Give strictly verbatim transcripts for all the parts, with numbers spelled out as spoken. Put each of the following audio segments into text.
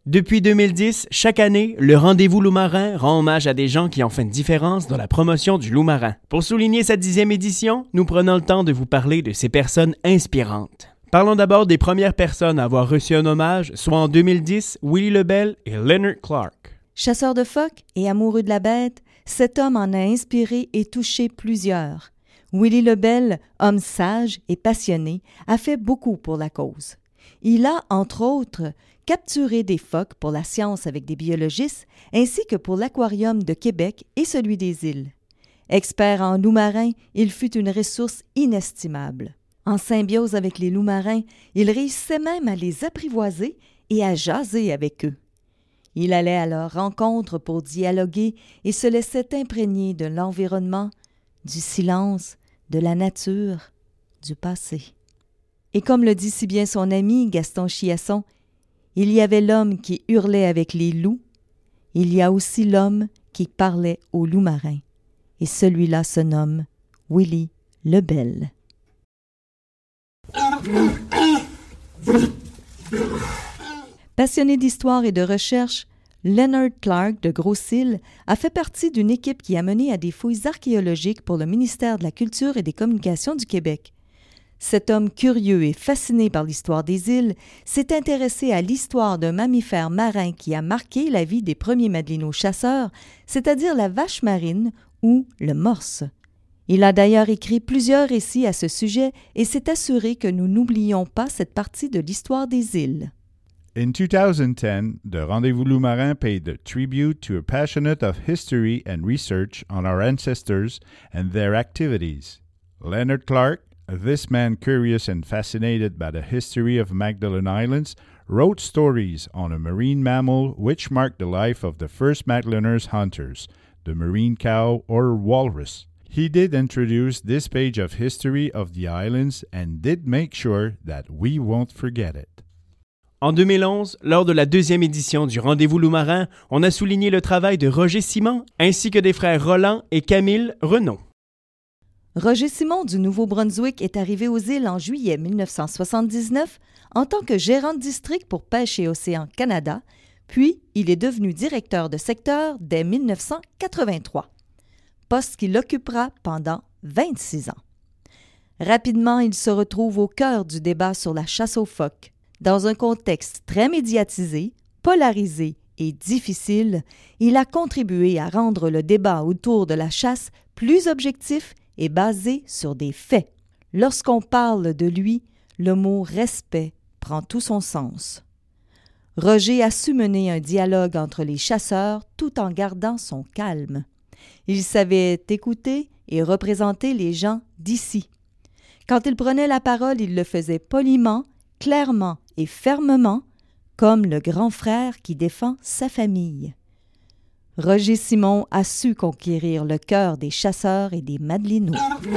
Depuis deux mille dix, chaque année, le Rendez-vous loup-marin rend hommage à des gens qui ont fait une différence dans la promotion du loup marin. Pour souligner sa dixième édition, nous prenons le temps de vous parler de ces personnes inspirantes. Parlons d'abord des premières personnes à avoir reçu un hommage, soit en deux mille dix, Willie Lebel et Leonard Clark. Chasseur de phoques et amoureux de la bête, cet homme en a inspiré et touché plusieurs. Willie Lebel, homme sage et passionné, a fait beaucoup pour la cause. Il a, entre autres, capturé des phoques pour la science avec des biologistes, ainsi que pour l'Aquarium de Québec et celui des îles. Expert en loups marins, il fut une ressource inestimable. En symbiose avec les loups marins, il réussissait même à les apprivoiser et à jaser avec eux. Il allait à leur rencontre pour dialoguer et se laissait imprégner de l'environnement, du silence, de la nature, du passé. Et comme le dit si bien son ami Gaston Chiasson, il y avait l'homme qui hurlait avec les loups, il y a aussi l'homme qui parlait aux loups marins, et celui-là se nomme Willie Lebel. Passionné d'histoire et de recherche, Leonard Clark de Gros-Île a fait partie d'une équipe qui a mené à des fouilles archéologiques pour le ministère de la Culture et des Communications du Québec. Cet homme curieux et fasciné par l'histoire des îles s'est intéressé à l'histoire d'un mammifère marin qui a marqué la vie des premiers madelinos chasseurs, c'est-à-dire la vache marine ou le morse. Il a d'ailleurs écrit plusieurs récits à ce sujet et s'est assuré que nous n'oublions pas cette partie de l'histoire des îles. In two thousand ten, the Rendezvous Loup-Marin paid a tribute to a passionate of history and research on our ancestors and their activities. Leonard Clark, this man curious and fascinated by the history of Magdalen Islands, wrote stories on a marine mammal which marked the life of the first Magdaleners hunters, the marine cow or walrus. He did introduce this page of history of the islands and did make sure that we won't forget it. En deux mille onze, lors de la deuxième édition du Rendez-vous loup-marin, on a souligné le travail de Roger Simon ainsi que des frères Roland et Camille Renaud. Roger Simon du Nouveau-Brunswick est arrivé aux îles en juillet mille neuf cent soixante-dix-neuf en tant que gérant de district pour Pêche et Océan Canada, puis il est devenu directeur de secteur dès mille neuf cent quatre-vingt-trois, poste qu'il occupera pendant vingt-six ans. Rapidement, il se retrouve au cœur du débat sur la chasse aux phoques. Dans un contexte très médiatisé, polarisé et difficile, il a contribué à rendre le débat autour de la chasse plus objectif et basé sur des faits. Lorsqu'on parle de lui, le mot « respect » prend tout son sens. Roger a su mener un dialogue entre les chasseurs tout en gardant son calme. Il savait écouter et représenter les gens d'ici. Quand il prenait la parole, il le faisait poliment, clairement et fermement, comme le grand frère qui défend sa famille. Roger Simon a su conquérir le cœur des chasseurs et des madelinos.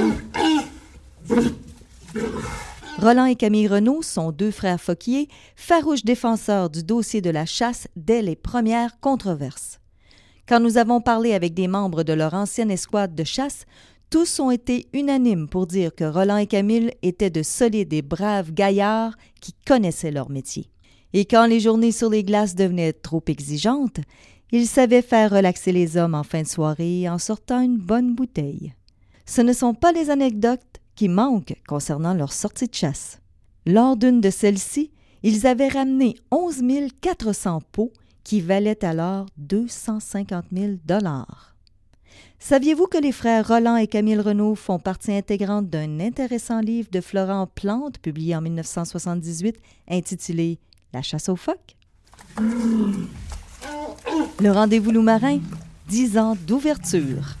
Roland et Camille Renaud sont deux frères phoquiers, farouches défenseurs du dossier de la chasse dès les premières controverses. Quand nous avons parlé avec des membres de leur ancienne escouade de chasse, tous ont été unanimes pour dire que Roland et Camille étaient de solides et braves gaillards qui connaissaient leur métier. Et quand les journées sur les glaces devenaient trop exigeantes, ils savaient faire relaxer les hommes en fin de soirée en sortant une bonne bouteille. Ce ne sont pas les anecdotes qui manquent concernant leur sortie de chasse. Lors d'une de celles-ci, ils avaient ramené onze mille quatre cents pots qui valaient alors deux cent cinquante mille dollars. Saviez-vous que les frères Roland et Camille Renaud font partie intégrante d'un intéressant livre de Florent Plante publié en mille neuf cent soixante-dix-huit intitulé « La chasse aux phoques ». Le Rendez-vous loup-marin, dix ans d'ouverture.